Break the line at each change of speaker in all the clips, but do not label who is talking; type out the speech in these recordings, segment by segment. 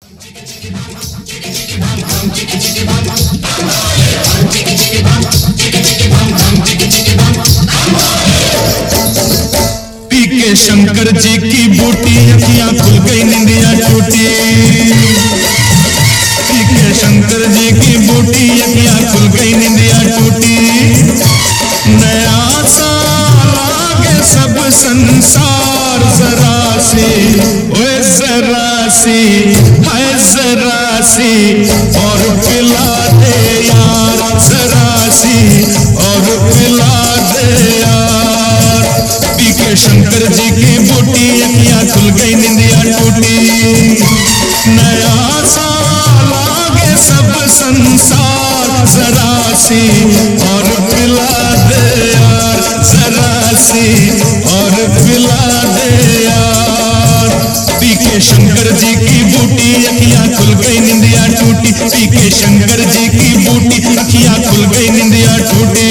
पी के शंकर जी की बूटी अखियां खुल गई निंदिया टूटी। पी के शंकर जी की बूटी अखियां खुल गई निंदिया टूटी। नया साल आगे सब संसार जरा सी ओए जरा सी है जरा सी और पिला दे यार जरा सी और पिला दे यार। पी के शंकर जी की बूटी अखियां खुल गई निंदिया टूटी। नया साल आगे सब संसार जरा सी और पिला दे यार जरा सी और पिला दे यार। पी के शंकर जी की बूटी अखियां खुल गई निंदिया टूटी। पी के शंकर जी की बूटी अखियां खुल गई निंदिया टूटी।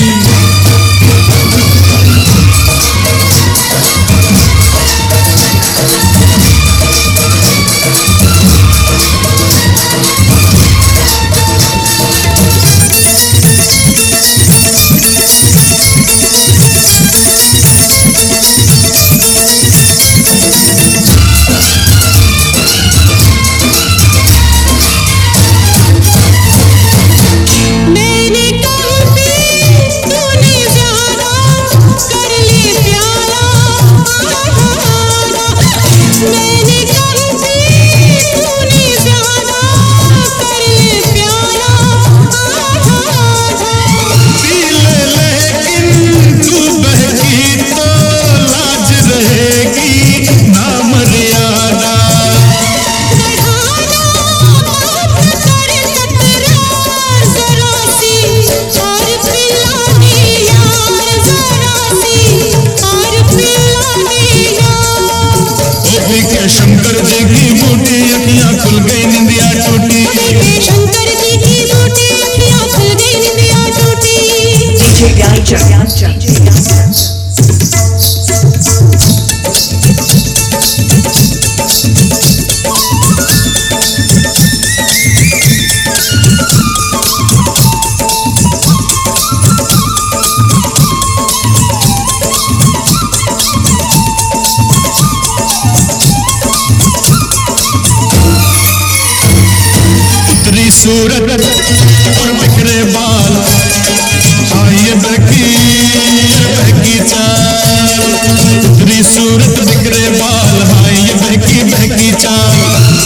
शंकर जी की बूटी अखियां खुल गई निंदिया टूटी। शंकर जी की बूटी अखियां खुल गई निंदिया टूटी। सूरत और बिखरे बाल आइए बहकी चाल। उतरी सूरत बिखरे बाल आइए बहकी चाल।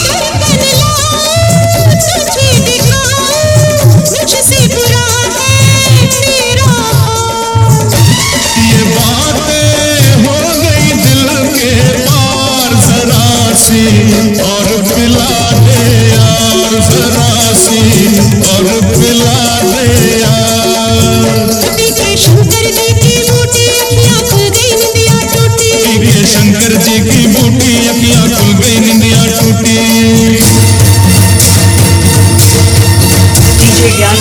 ये बातें हो गई दिल के पार जरा सी और पिला दे यार जरा और पिला दे यार। पी के शंकर जी की बूटी अखियां खुल गई निंदिया टूटी। पी के शंकर जी की बूटी अखियां खुल गई निंदिया टूटी।
डीजे ज्ञान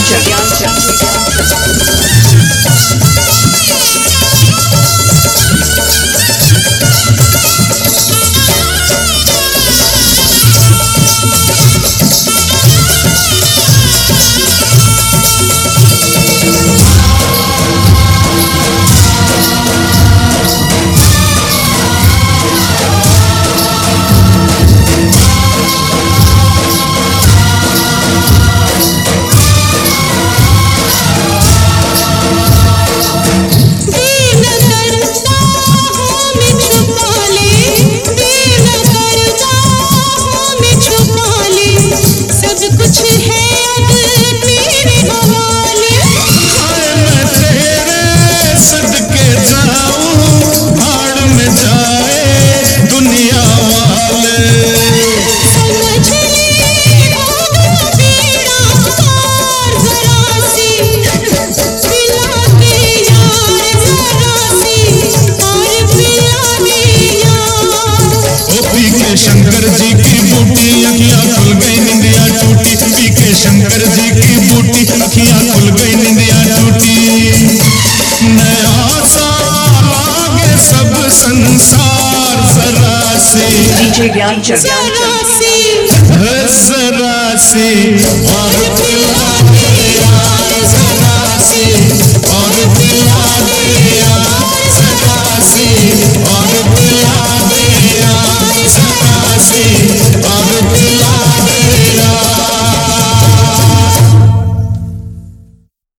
शंकर जी की बूटी अखियां खुल गई निंदिया टूटी। पी के शंकर जी की बूटी अखियां खुल गई निंदिया टूटी। नया साल आगे सब संसार जरा सी
डीजे ज्ञान
से और पिला दे यार सदा से और पिला दे यार सदा से और पिला दे यार सदा से